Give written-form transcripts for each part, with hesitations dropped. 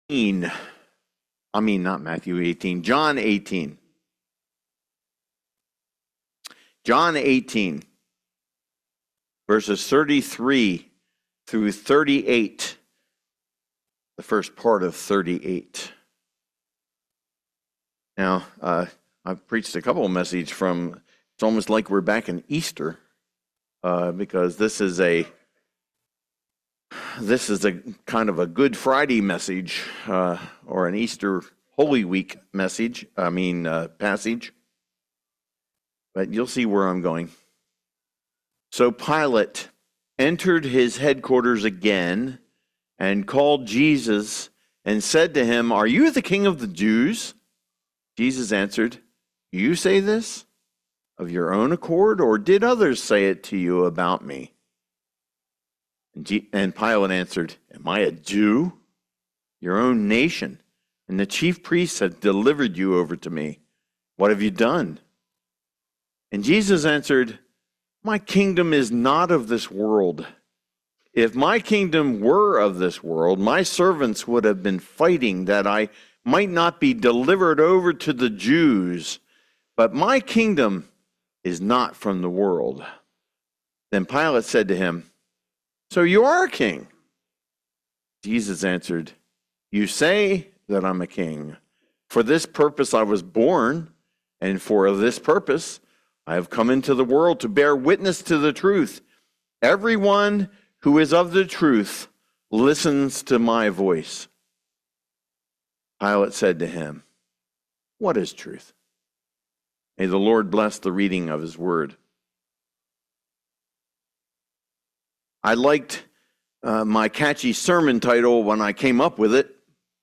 Not Matthew 18, John 18. John 18, verses 33 through 38, the first part of 38. Now, I've preached a couple of messages from, it's almost like we're back in Easter, because this is a kind of a Good Friday message, or an Easter Holy Week message, passage. But you'll see where I'm going. So Pilate entered his headquarters again and called Jesus and said to him, "Are you the king of the Jews?" Jesus answered, "You say this of your own accord, or did others say it to you about me?" And Pilate answered, "Am I a Jew? Your own nation and the chief priests have delivered you over to me. What have you done?" And Jesus answered, "My kingdom is not of this world. If my kingdom were of this world, my servants would have been fighting that I might not be delivered over to the Jews. But my kingdom is not from the world." Then Pilate said to him, "So you are a king?" Jesus answered, "You say that I'm a king. For this purpose I was born, and for this purpose I have come into the world, to bear witness to the truth. Everyone who is of the truth listens to my voice." Pilate said to him, "What is truth?" May the Lord bless the reading of his word. I liked my catchy sermon title when I came up with it.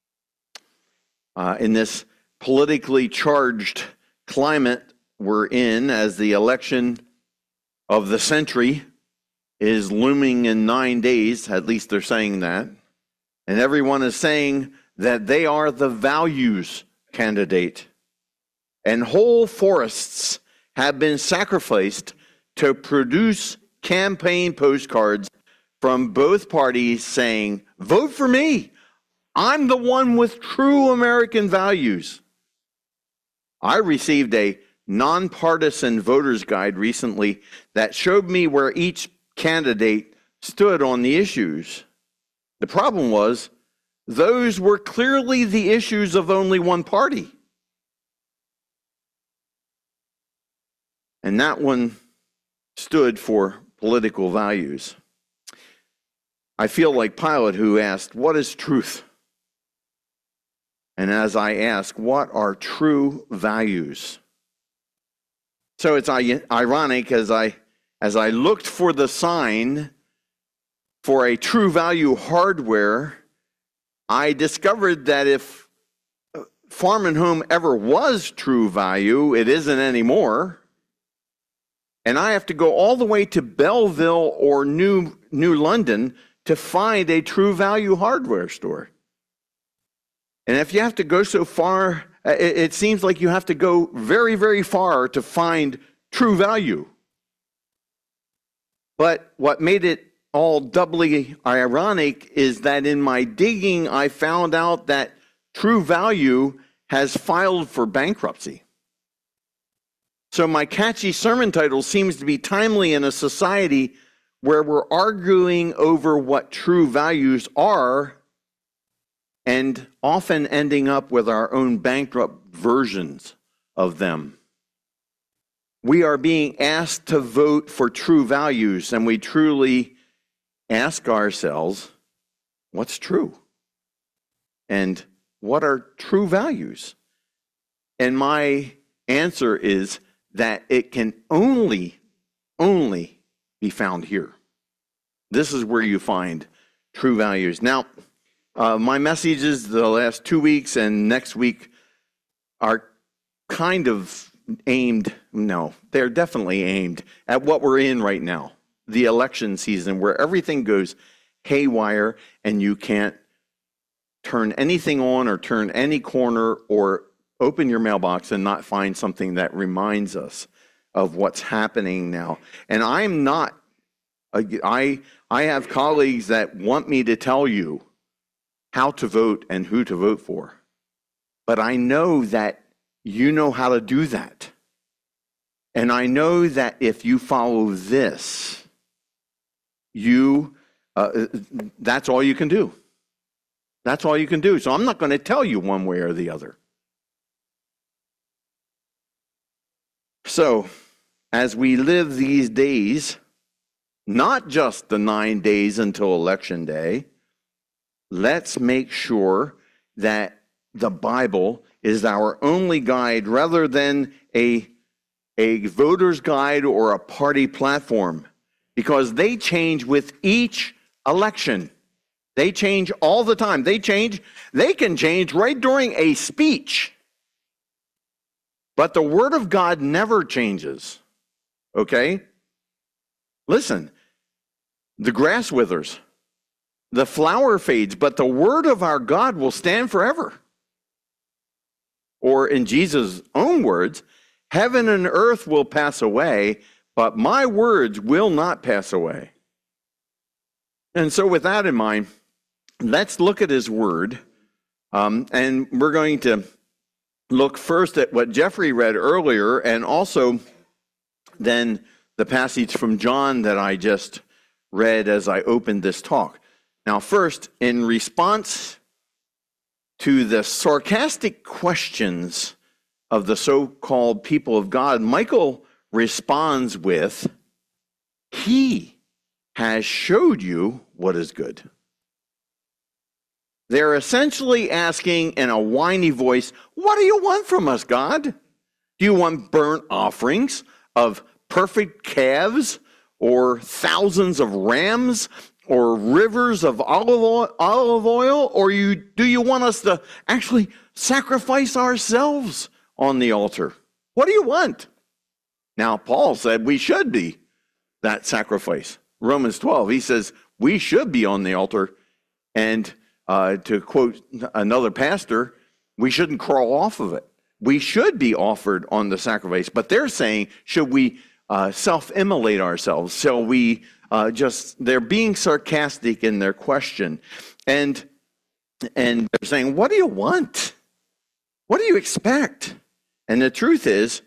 In this politically charged climate we're in, as the election of the century is looming in 9 days, at least they're saying that, and everyone is saying that they are the values candidate, and whole forests have been sacrificed to produce campaign postcards from both parties saying, "Vote for me. I'm the one with true American values." I received a nonpartisan voter's guide recently that showed me where each candidate stood on the issues. The problem was, those were clearly the issues of only one party. And that one stood for political values. I feel like Pilate, who asked, "What is truth?" And as I ask, what are true values? So it's ironic, as I looked for the sign for a true value hardware, I discovered that if Farm and Home ever was true value, it isn't anymore. And I have to go all the way to Belleville or New London to find a true value hardware store. And if you have to go so far, it seems like you have to go very, very far to find true value. But what made it all doubly ironic is that in my digging, I found out that True Value has filed for bankruptcy. So my catchy sermon title seems to be timely in a society where we're arguing over what true values are, and often ending up with our own bankrupt versions of them. We are being asked to vote for true values, and we truly ask ourselves, what's true? And what are true values? And my answer is that it can only be found here. This is where you find true values. Now, my messages the last 2 weeks and next week are kind of they're definitely aimed at what we're in right now, the election season, where everything goes haywire and you can't turn anything on or turn any corner or open your mailbox and not find something that reminds us of what's happening now. And I'm not, I have colleagues that want me to tell you how to vote and who to vote for. But I know that you know how to do that. And I know that if you follow this, that's all you can do. That's all you can do. So I'm not going to tell you one way or the other. So, as we live these days, not just the 9 days until Election Day, let's make sure that the Bible is our only guide rather than a voter's guide or a party platform, because they change with each election. They change all the time. They can change right during a speech. But the Word of God never changes. Okay? Listen, the grass withers, the flower fades, but the Word of our God will stand forever. Or in Jesus' own words, heaven and earth will pass away, but my words will not pass away. And so with that in mind, let's look at his word. And we're going to look first at what Jeffrey read earlier, and also then the passage from John that I just read as I opened this talk. Now, first, in response to the sarcastic questions of the so-called people of God, Michael responds with, "He has showed you what is good." They're essentially asking in a whiny voice, "What do you want from us, God? Do you want burnt offerings of perfect calves, or thousands of rams, or rivers of olive oil? Or do you want us to actually sacrifice ourselves on the altar? What do you want?" Now, Paul said we should be that sacrifice. Romans 12, he says we should be on the altar. And to quote another pastor, we shouldn't crawl off of it. We should be offered on the sacrifice. But they're saying, should we self-immolate ourselves? Shall we they're being sarcastic in their question. And they're saying, what do you want? What do you expect? And the truth is,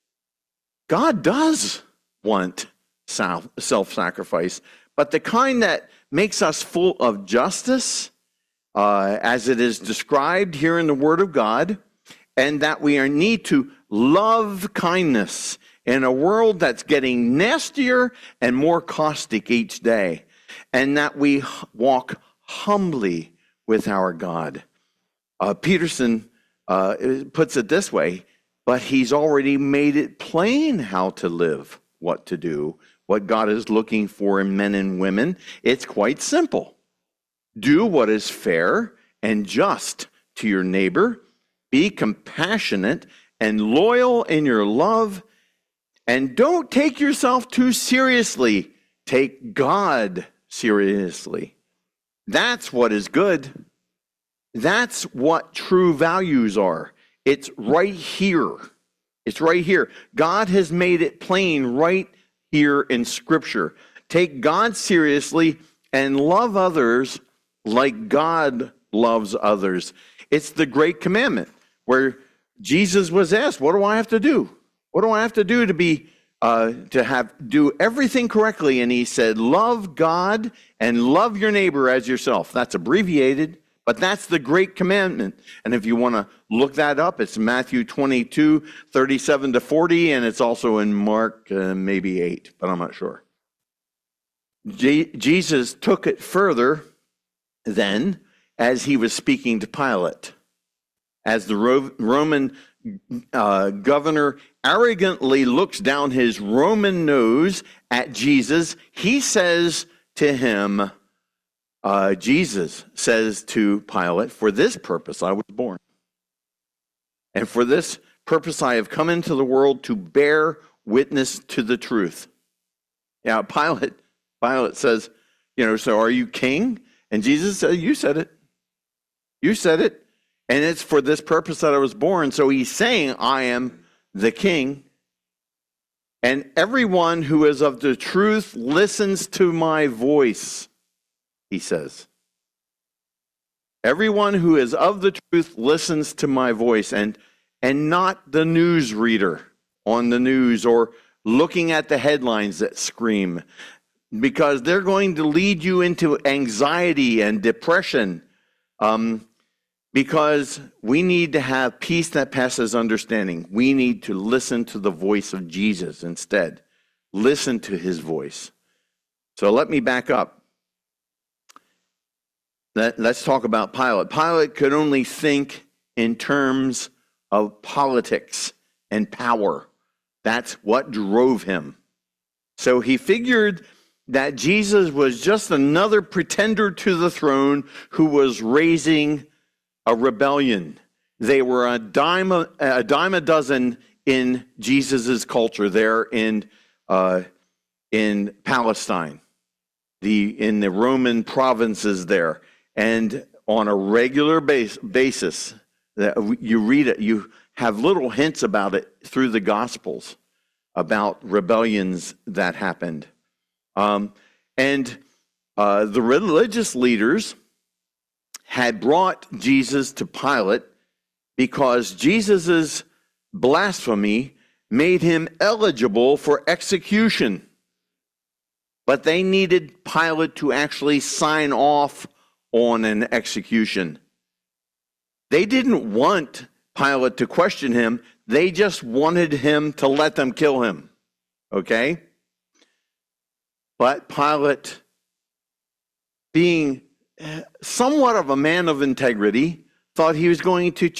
God does want self-sacrifice, but the kind that makes us full of justice, as it is described here in the Word of God, and that we need to love kindness in a world that's getting nastier and more caustic each day, and that we walk humbly with our God. Peterson puts it this way, but he's already made it plain how to live, what to do, what God is looking for in men and women. It's quite simple. Do what is fair and just to your neighbor. Be compassionate and loyal in your love. And don't take yourself too seriously. Take God seriously. That's what is good. That's what true values are. It's right here. It's right here. God has made it plain right here in Scripture. Take God seriously and love others like God loves others. It's the great commandment where Jesus was asked, what do I have to do? What do I have to do to be do everything correctly? And he said, love God and love your neighbor as yourself. That's abbreviated, but that's the great commandment. And if you want to look that up, it's Matthew 22, 37 to 40, and it's also in Mark maybe 8, but I'm not sure. Jesus took it further then as he was speaking to Pilate. As the Roman governor arrogantly looks down his Roman nose at Jesus, he says to him, Jesus says to Pilate, for this purpose I was born. And for this purpose I have come into the world to bear witness to the truth. Now, Pilate says, so are you king? And Jesus said, you said it. You said it. And it's for this purpose that I was born. So he's saying, I am the king. And everyone who is of the truth listens to my voice, he says. Everyone who is of the truth listens to my voice, and not the news reader on the news or looking at the headlines that scream, because they're going to lead you into anxiety and depression. Because we need to have peace that passes understanding. We need to listen to the voice of Jesus instead. Listen to his voice. So let me back up. Let's talk about Pilate. Pilate could only think in terms of politics and power. That's what drove him. So he figured that Jesus was just another pretender to the throne who was raising a rebellion. They were a dime a dozen in Jesus's culture there in Palestine, in the Roman provinces there, and on a regular basis, that you read it, you have little hints about it through the Gospels about rebellions that happened, and the religious leaders had brought Jesus to Pilate because Jesus' blasphemy made him eligible for execution. But they needed Pilate to actually sign off on an execution. They didn't want Pilate to question him. They just wanted him to let them kill him. Okay? But Pilate, being somewhat of a man of integrity, thought he was going to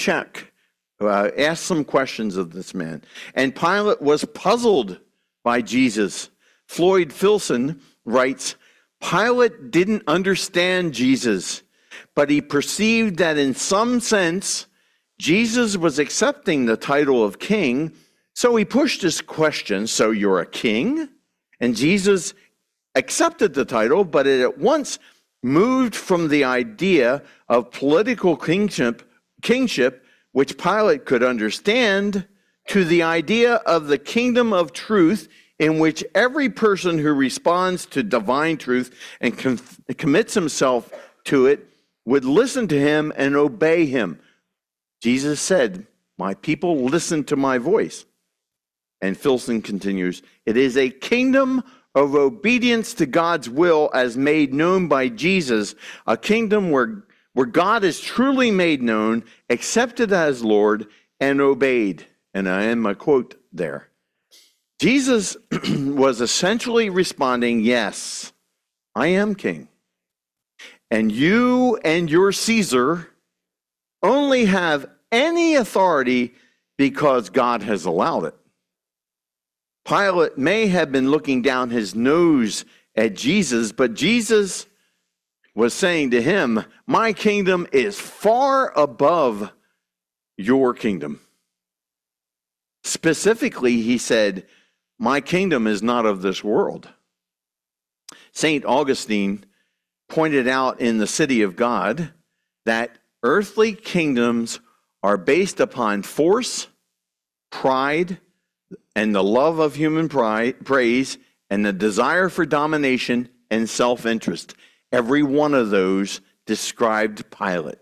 ask some questions of this man. And Pilate was puzzled by Jesus. Floyd Filson writes, Pilate didn't understand Jesus, but he perceived that in some sense, Jesus was accepting the title of king, so he pushed his question, so you're a king? And Jesus accepted the title, but it at once moved from the idea of political kingship, which Pilate could understand, to the idea of the kingdom of truth, in which every person who responds to divine truth and commits himself to it would listen to him and obey him. Jesus said, my people listen to my voice. And Filson continues, it is a kingdom of obedience to God's will as made known by Jesus, a kingdom where God is truly made known, accepted as Lord, and obeyed. And I end my quote there. Jesus was essentially responding, yes, I am king. And you and your Caesar only have any authority because God has allowed it. Pilate may have been looking down his nose at Jesus, but Jesus was saying to him, my kingdom is far above your kingdom. Specifically, he said, my kingdom is not of this world. St. Augustine pointed out in The City of God that earthly kingdoms are based upon force, pride, and the love of human praise, and the desire for domination and self-interest. Every one of those described Pilate.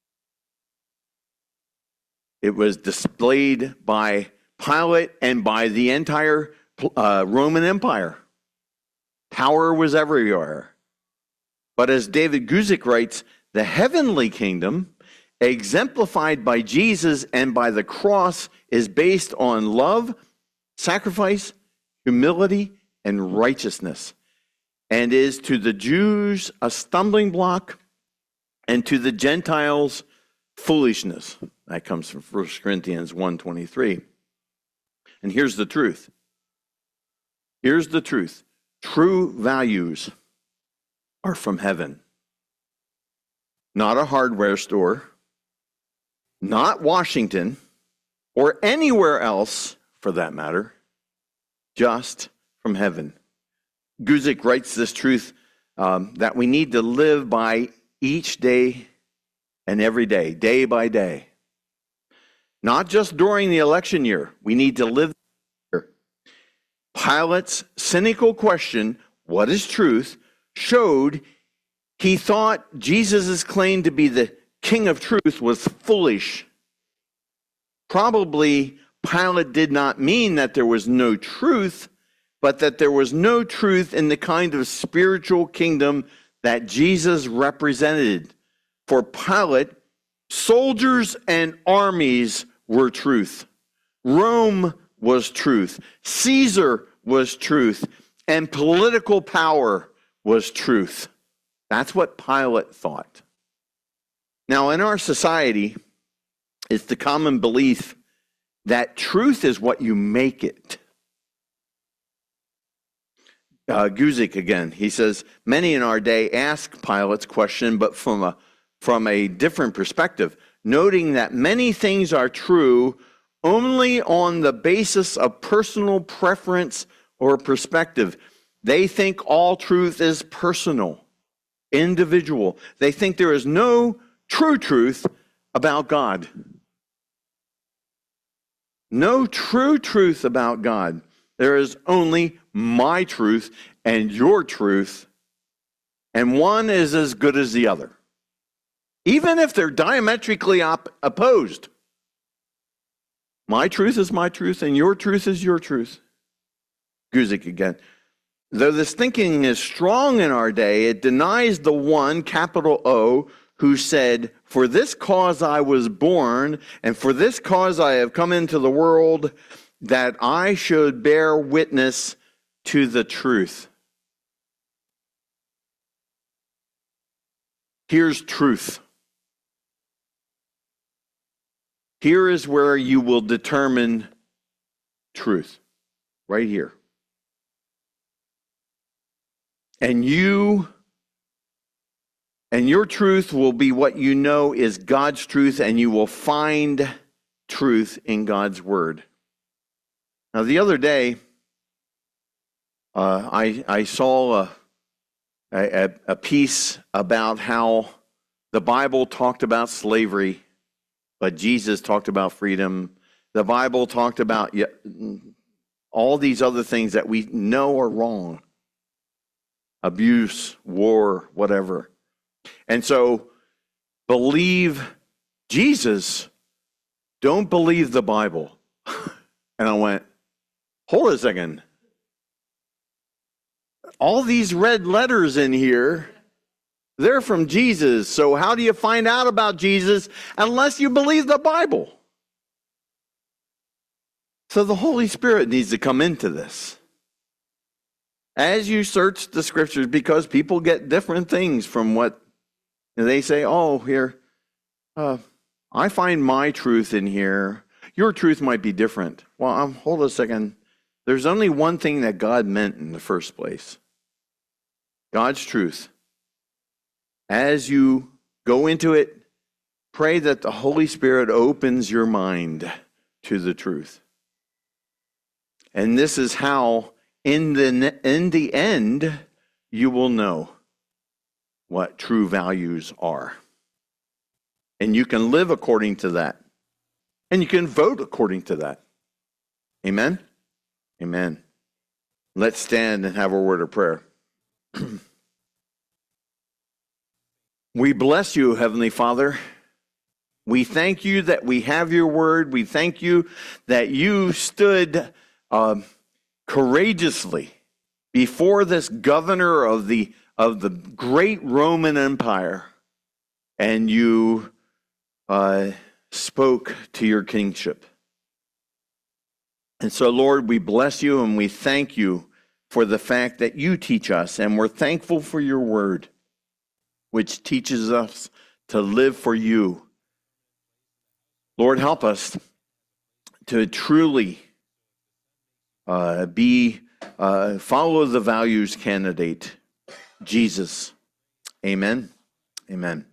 It was displayed by Pilate and by the entire Roman Empire. Power was everywhere. But as David Guzik writes, the heavenly kingdom, exemplified by Jesus and by the cross, is based on love, sacrifice, humility, and righteousness, and is to the Jews a stumbling block, and to the Gentiles foolishness. That comes from 1 Corinthians 1:23. And here's the truth. Here's the truth. True values are from heaven. Not a hardware store, not Washington, or anywhere else for that matter, just from heaven. Guzik writes this truth that we need to live by each day and every day, day by day. Not just during the election year. We need to live here. Pilate's cynical question, what is truth, showed he thought Jesus' claim to be the king of truth was foolish. Probably Pilate did not mean that there was no truth, but that there was no truth in the kind of spiritual kingdom that Jesus represented. For Pilate, soldiers and armies were truth. Rome was truth. Caesar was truth. And political power was truth. That's what Pilate thought. Now, in our society, it's the common belief that truth is what you make it. Guzik again, he says, many in our day ask Pilate's question, but from a different perspective, noting that many things are true only on the basis of personal preference or perspective. They think all truth is personal, individual. They think there is no true truth about God. No true truth about God. There is only my truth and your truth, and one is as good as the other. Even if they're diametrically opposed. My truth is my truth, and your truth is your truth. Guzik again. Though this thinking is strong in our day, it denies the one, capital O, who said, "For this cause I was born, and for this cause I have come into the world, that I should bear witness to the truth." Here's truth. Here is where you will determine truth. Right here. And you and your truth will be what you know is God's truth, and you will find truth in God's word. Now, the other day, I saw a piece about how the Bible talked about slavery, but Jesus talked about freedom. The Bible talked about all these other things that we know are wrong. Abuse, war, whatever. And so, believe Jesus, don't believe the Bible. And I went, hold a second. All these red letters in here, they're from Jesus. So how do you find out about Jesus unless you believe the Bible? So the Holy Spirit needs to come into this. As you search the scriptures, because people get different things from what they say, oh, here, I find my truth in here. Your truth might be different. Well, hold a second. There's only one thing that God meant in the first place. God's truth. As you go into it, pray that the Holy Spirit opens your mind to the truth. And this is how, in the end, you will know what true values are. And you can live according to that. And you can vote according to that. Amen? Amen. Let's stand and have a word of prayer. We bless you, Heavenly Father. We thank you that we have your word. We thank you that you stood courageously before this governor of the great Roman Empire, and you spoke to your kingship. And so, Lord, we bless you and we thank you for the fact that you teach us, and we're thankful for your word, which teaches us to live for you. Lord, help us to truly follow the values candidate, Jesus. Amen. Amen.